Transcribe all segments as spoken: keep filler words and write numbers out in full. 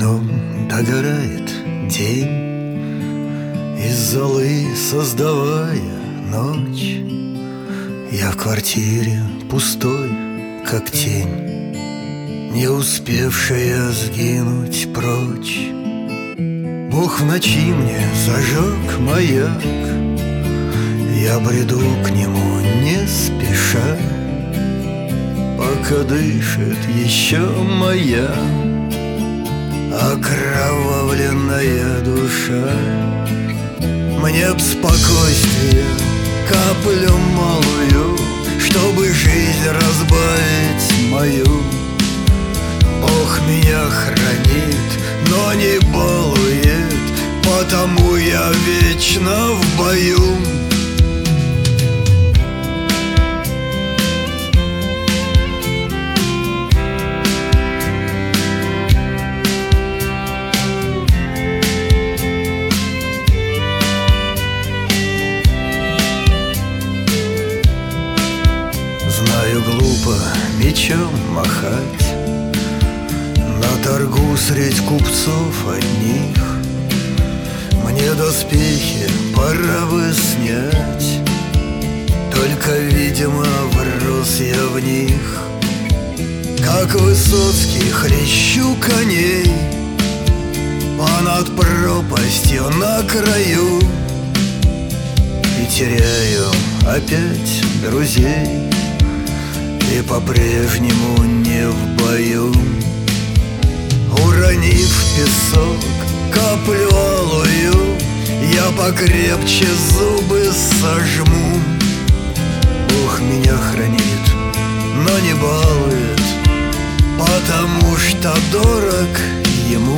окном догорает день, из золы создавая ночь. Я в квартире пустой, как тень, не успевшая сгинуть прочь. Бог в ночи мне зажег маяк, я бреду к нему не спеша, пока дышит еще моя окровавленная душа. Мне б спокойствие, каплю малую, чтобы жизнь разбавить мою. Бог меня хранит, но не балует, потому я вечно в бою. Знаю, глупо мечом махать на торгу средь купцов одних. Мне доспехи пора бы снять, только, видимо, врос я в них. Как Высоцкий хлещу коней понад пропастью на краю и теряю опять друзей, и по-прежнему не в бою. Уронив в песок каплю алую, я покрепче зубы сожму. Бог меня хранит, но не балует, потому что дорог ему.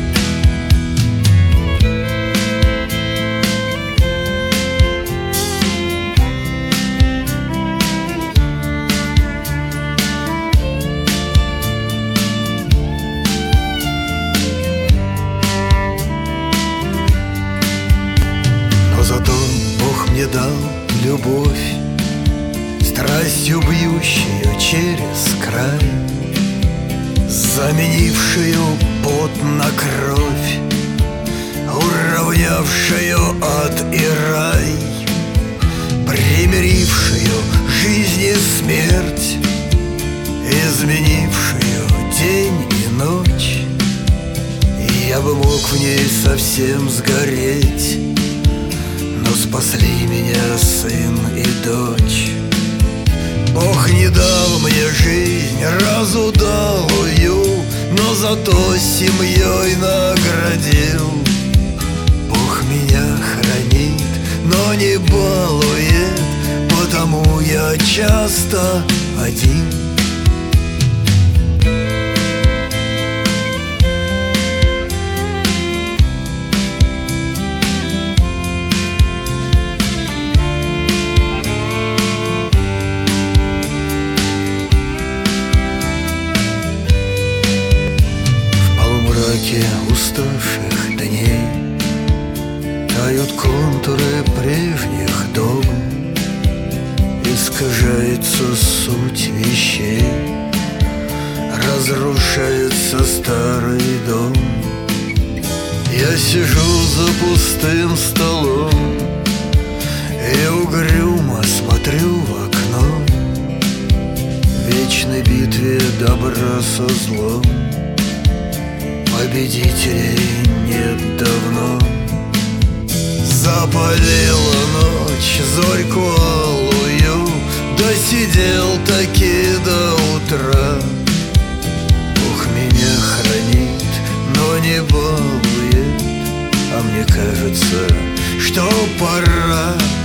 Зато Бог мне дал любовь, страстью бьющую через край, заменившую пот на кровь, уравнявшую ад и рай, примирившую жизнь и смерть, изменившую день и ночь. И я бы мог в ней совсем сгореть, но спасли меня сын и дочь. Бог не дал мне жизнь разудалую, но зато семьей наградил. Бог меня хранит, но не балует, потому я часто один. Уставших дней тают контуры прежних догм, искажается суть вещей, разрушается старый дом. Я сижу за пустым столом и угрюмо смотрю в окно, в вечной битве добра со злом. Победителей нет давно. Запалила ночь зорьку алую, досидел таки до утра. Бог меня хранит, но не балует, а мне кажется, что пора.